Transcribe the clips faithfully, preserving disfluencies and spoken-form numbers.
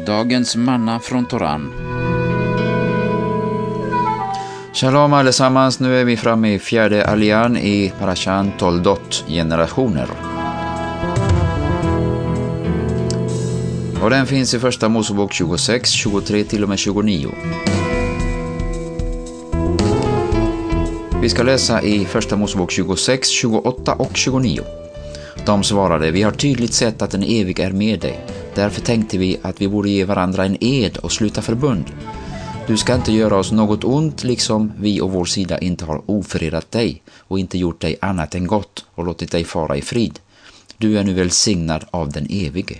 Dagens manna från Toran. Shalom allesammans, nu är vi framme i fjärde allian i Parashan Toldot, generationer. Och den finns i första Mosebok tjugosex, tjugotre till och med tjugonio. Vi ska läsa i första Mosebok tjugosex, tjugoåtta och tjugonio. De svarade: vi har tydligt sett att den evig är med dig. Därför tänkte vi att vi borde ge varandra en ed och sluta förbund. Du ska inte göra oss något ont, liksom vi och vår sida inte har ofredat dig och inte gjort dig annat än gott och låtit dig fara i frid. Du är nu välsignad av den evige.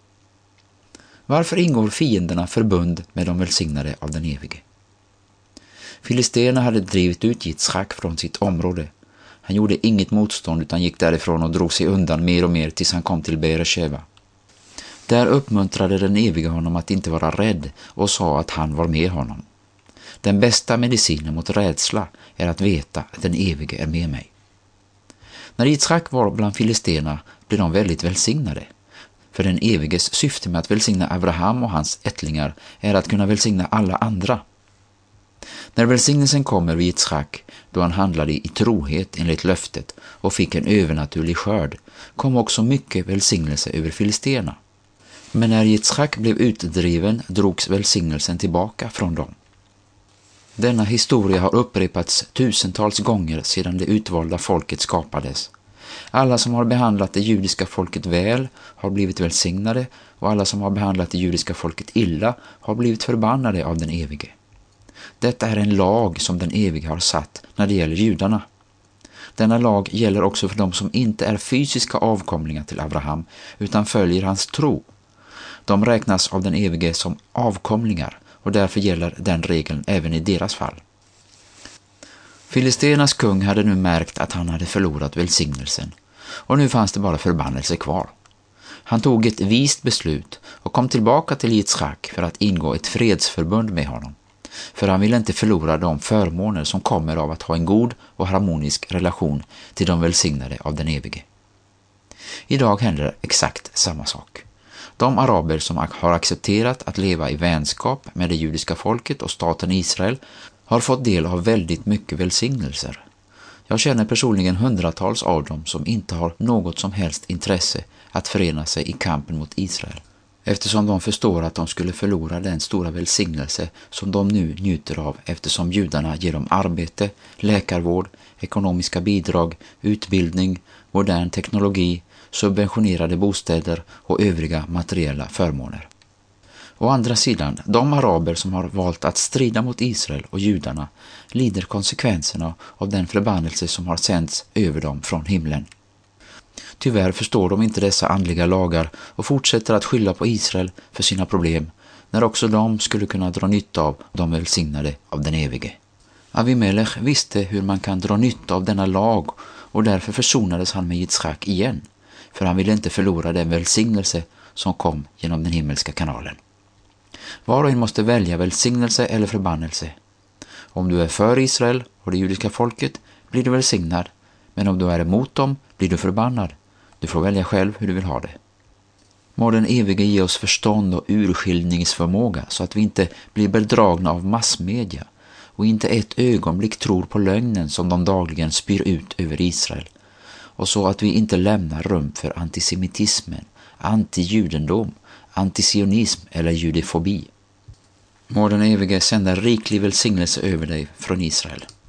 Varför ingår fienderna förbund med de välsignade av den evige? Filisterna hade drivit ut Yitzchak från sitt område. Han gjorde inget motstånd utan gick därifrån och drog sig undan mer och mer tills han kom till Beersheba. Där uppmuntrade den evige honom att inte vara rädd och sa att han var med honom. Den bästa medicinen mot rädsla är att veta att den evige är med mig. När Yitzchak var bland filisterna blev de väldigt välsignade. För den eviges syfte med att välsigna Abraham och hans ättlingar är att kunna välsigna alla andra. När välsignelsen kommer vid Yitzchak, då han handlade i trohet enligt löftet och fick en övernaturlig skörd, kom också mycket välsignelse över filisterna. Men när Yitzchak blev utdriven drogs välsignelsen tillbaka från dem. Denna historia har upprepats tusentals gånger sedan det utvalda folket skapades. Alla som har behandlat det judiska folket väl har blivit välsignade, och alla som har behandlat det judiska folket illa har blivit förbannade av den evige. Detta är en lag som den evige har satt när det gäller judarna. Denna lag gäller också för de som inte är fysiska avkomlingar till Abraham utan följer hans tro. De räknas av den evige som avkomlingar, och därför gäller den regeln även i deras fall. Filisternas kung hade nu märkt att han hade förlorat välsignelsen, och nu fanns det bara förbannelse kvar. Han tog ett vist beslut och kom tillbaka till Yitzchak för att ingå ett fredsförbund med honom. För han ville inte förlora de förmåner som kommer av att ha en god och harmonisk relation till de välsignade av den evige. Idag händer exakt samma sak. De araber som har accepterat att leva i vänskap med det judiska folket och staten Israel har fått del av väldigt mycket välsignelser. Jag känner personligen hundratals av dem som inte har något som helst intresse att förena sig i kampen mot Israel, eftersom de förstår att de skulle förlora den stora välsignelse som de nu njuter av, eftersom judarna ger dem arbete, läkarvård, ekonomiska bidrag, utbildning, modern teknologi, subventionerade bostäder och övriga materiella förmåner. Å andra sidan, de araber som har valt att strida mot Israel och judarna lider konsekvenserna av den förbannelse som har sänts över dem från himlen. Tyvärr förstår de inte dessa andliga lagar och fortsätter att skylla på Israel för sina problem, när också de skulle kunna dra nytta av de välsignade av den evige. Avimelech visste hur man kan dra nytta av denna lag, och därför försonades han med Yitzchak igen, för han ville inte förlora den välsignelse som kom genom den himmelska kanalen. Var och en måste välja välsignelse eller förbannelse. Om du är för Israel och det judiska folket blir du välsignad, men om du är emot dem blir du förbannad. Du får välja själv hur du vill ha det. Må den evige ge oss förstånd och urskiljningsförmåga så att vi inte blir bedragna av massmedia och inte ett ögonblick tror på lögnen som de dagligen spyr ut över Israel, och så att vi inte lämnar rum för antisemitismen, antijudendom, antisionism eller judefobi. Må den evige sända riklig välsignelse över dig från Israel.